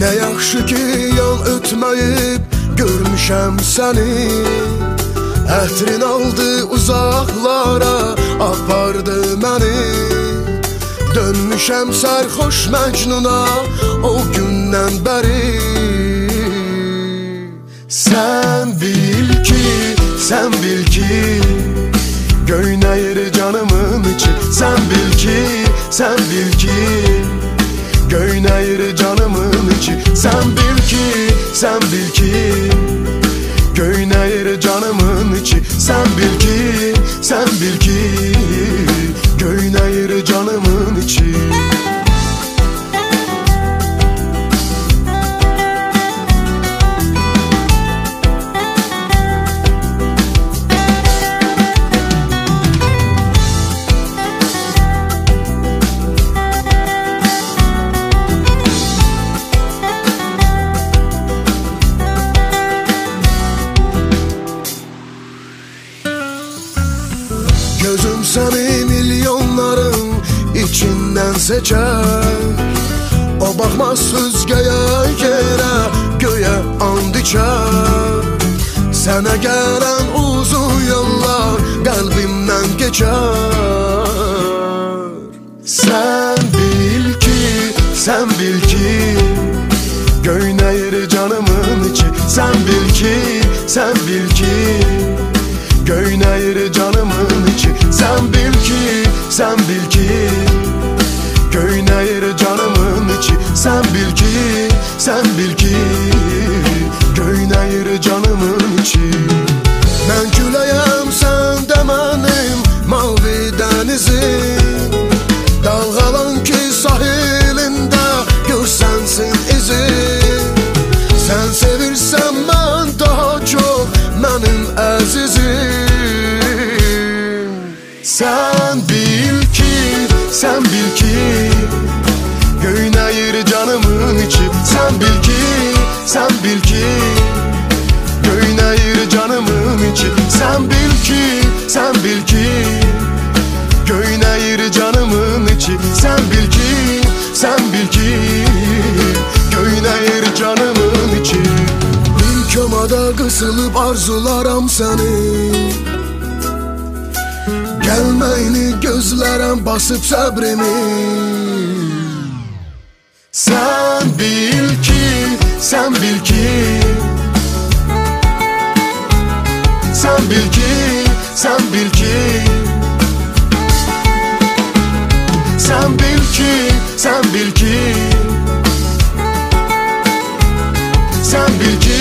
Nə yaxşı ki yan ötməyib görmüşəm səni. Ətrin aldı uzaqlara, apardı məni. Dönmüşəm sərxoş Məcnuna o gündən bəri. Sən bil ki göynəyir canımın içi. Sən bil ki göynəyir canımın içi. Sən bil ki göynəyir canımın içi. Sən bil ki göynəyir canımın içi. Gözüm səni milyonların içindən seçər. O baxmaz süzgəyə, yerə, göyə and içər. Sənə gələn uzun yollar qəlbimdən keçər. Sən bil ki göynəyir canımın içi. Sən bil ki göynəyir canımın içi. Sən bil ki göynəyir canımın içi. Sən bil ki göynəyir canımın içi. Mən küləyəm, sən də mənim mavi dənizim. Dalğalan ki sahilində görsənsin izim. Sən sevirsən mən daha çox, mənim əzizim. Sən bil ki göynəyir canımın içi. Sən bil ki göynəyir canımın içi. Sən bil ki göynəyir canımın içi. Sən bil ki göynəyir canımın içi. Bir komada qısılıb arzularam səni. Gəlməyini gözlərəm basıb səbrimi. Sən bil ki Sən bil ki Sən bil ki